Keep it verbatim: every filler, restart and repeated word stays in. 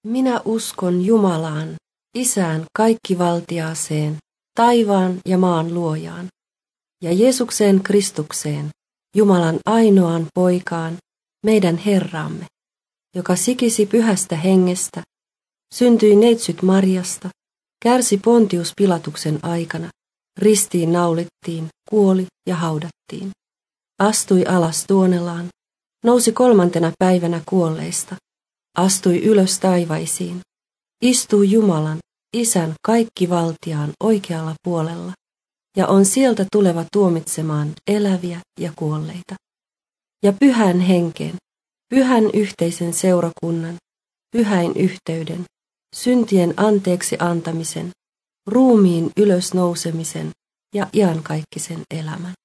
Minä uskon Jumalaan, Isään kaikkivaltiaaseen, taivaan ja maan luojaan, ja Jeesukseen Kristukseen, Jumalan ainoaan poikaan, meidän Herraamme, joka sikisi pyhästä hengestä, syntyi neitsyt Marjasta, kärsi Pontius Pilatuksen aikana, ristiin naulittiin, kuoli ja haudattiin. Astui alas tuonelaan, nousi kolmantena päivänä kuolleista, astui ylös taivaisiin, istui Jumalan, Isän kaikkivaltiaan oikealla puolella, ja on sieltä tuleva tuomitsemaan eläviä ja kuolleita. Ja pyhän henkeen, pyhän yhteisen seurakunnan, pyhäin yhteyden, syntien anteeksi antamisen, ruumiin ylösnousemisen ja iankaikkisen elämän.